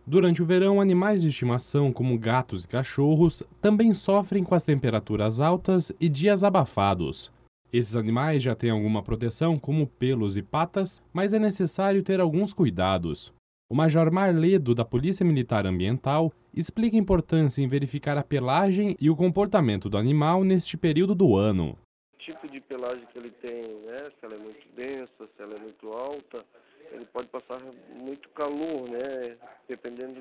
Durante o verão, animais de estimação, como gatos e cachorros, também sofrem com as temperaturas altas e dias abafados. Esses animais já têm alguma proteção, como pelos e patas, mas é necessário ter alguns cuidados. O Major Marledo, da Polícia Militar Ambiental, explica a importância em verificar a pelagem e o comportamento do animal neste período do ano. O tipo de pelagem que ele tem, né? Se ela é muito densa, se ela é muito alta, ele pode passar muito calor, né? Dependendo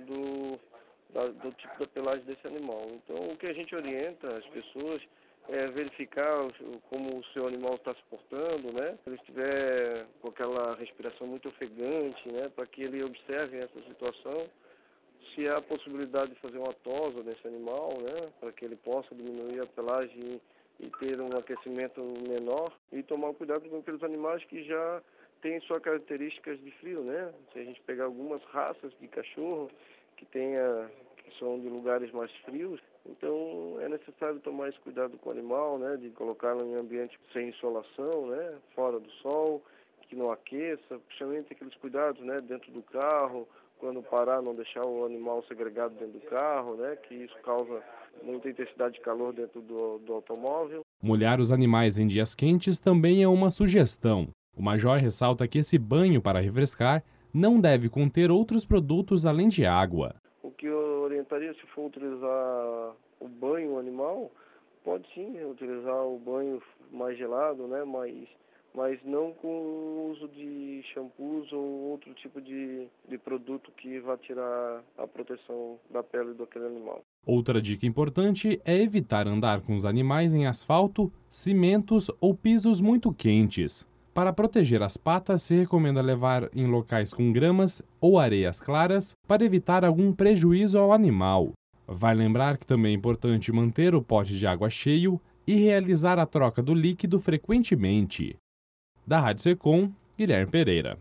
do tipo da pelagem desse animal. Então, o que a gente orienta as pessoas é verificar como o seu animal está se portando, né? Se ele estiver com aquela respiração muito ofegante, né? Para que ele observe essa situação. Se há a possibilidade de fazer uma tosa nesse animal, né? Para que ele possa diminuir a pelagem e ter um aquecimento menor, e tomar cuidado com aqueles animais que já têm suas características de frio, né? Se a gente pegar algumas raças de cachorro que são de lugares mais frios, então é necessário tomar esse cuidado com o animal, né? De colocá-lo em ambiente sem insolação, né? Fora do sol, que não aqueça, principalmente aqueles cuidados, né? Dentro do carro, quando parar, não deixar o animal segregado dentro do carro, né? Que isso causa muita intensidade de calor dentro do automóvel. Molhar os animais em dias quentes também é uma sugestão. O Major ressalta que esse banho para refrescar não deve conter outros produtos além de água. O que eu orientaria, se for utilizar o banho animal, pode sim utilizar o banho mais gelado, né? Mas não com o uso de shampoos ou outro tipo de produto que vá tirar a proteção da pele daquele animal. Outra dica importante é evitar andar com os animais em asfalto, cimentos ou pisos muito quentes. Para proteger as patas, se recomenda levar em locais com gramas ou areias claras para evitar algum prejuízo ao animal. Vale lembrar que também é importante manter o pote de água cheio e realizar a troca do líquido frequentemente. Da Rádio Secom, Guilherme Pereira.